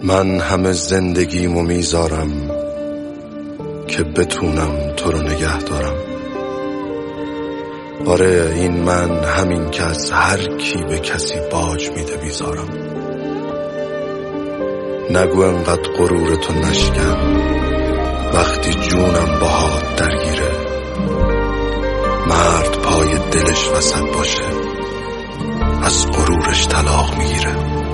من همه زندگیمو میذارم که بتونم تو رو نگه دارم. آره این من، همین که از هر کی به کسی باج میده بیزارم. نگو انقدر غرورتو نشکن وقتی جونم باهات درگیره. مرد پای دلش وسط باشه از غرورش طلاق میگیره.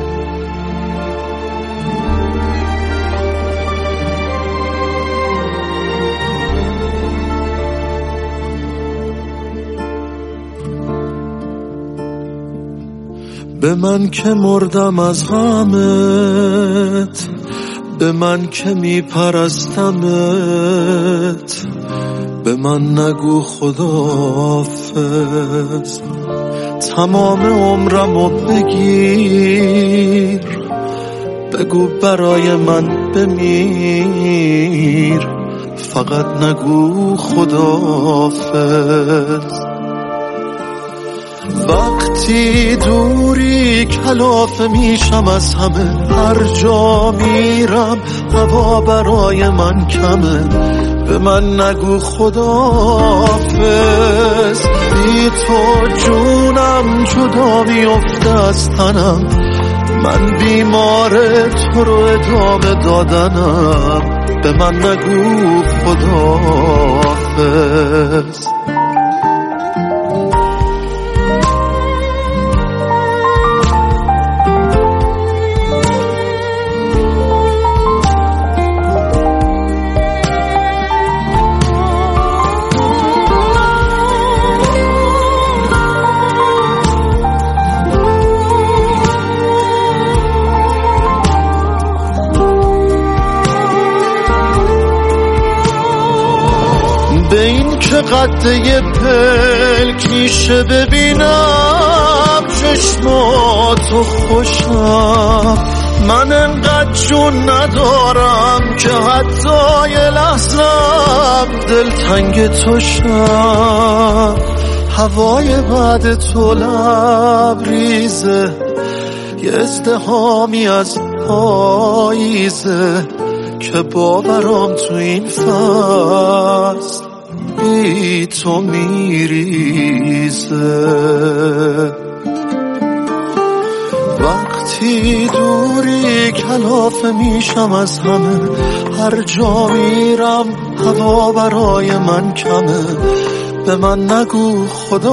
به من که مردم از غمت، به من که میپرستمت، به من نگو خداحافظ. تمام عمرمو بگیر، بگو برای من بمیر، فقط نگو خداحافظ. وقتی دوری کلافه میشم از همه، هر جا میرم هوا برای من کمه. به من نگو خداحافظ، بی تو جونم جدا میفته از تنم. من بیمار تو رو ادامه دادنم. به من نگو خداحافظ. به این که قده پلک میشه ببینم چشماتو خوشم. من انقدر جون ندارم که حتی یه لحظم دلتنگ تو شم. هوای بعد تو لبریزه، یه ازدحامی از پاییزه که باورم تو این فصل بی تو میریزه. وقتی دوری کلافه میشم از همه، هر جا میرم هوا برای من کمه. به من نگو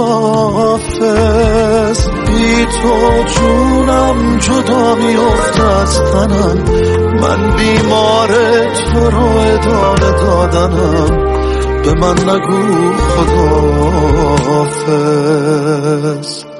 خداحافظ، بی تو جونم جدا میفته از تنم. من بیمار تو رو ادامه دادنم. به من نگو خداحافظ.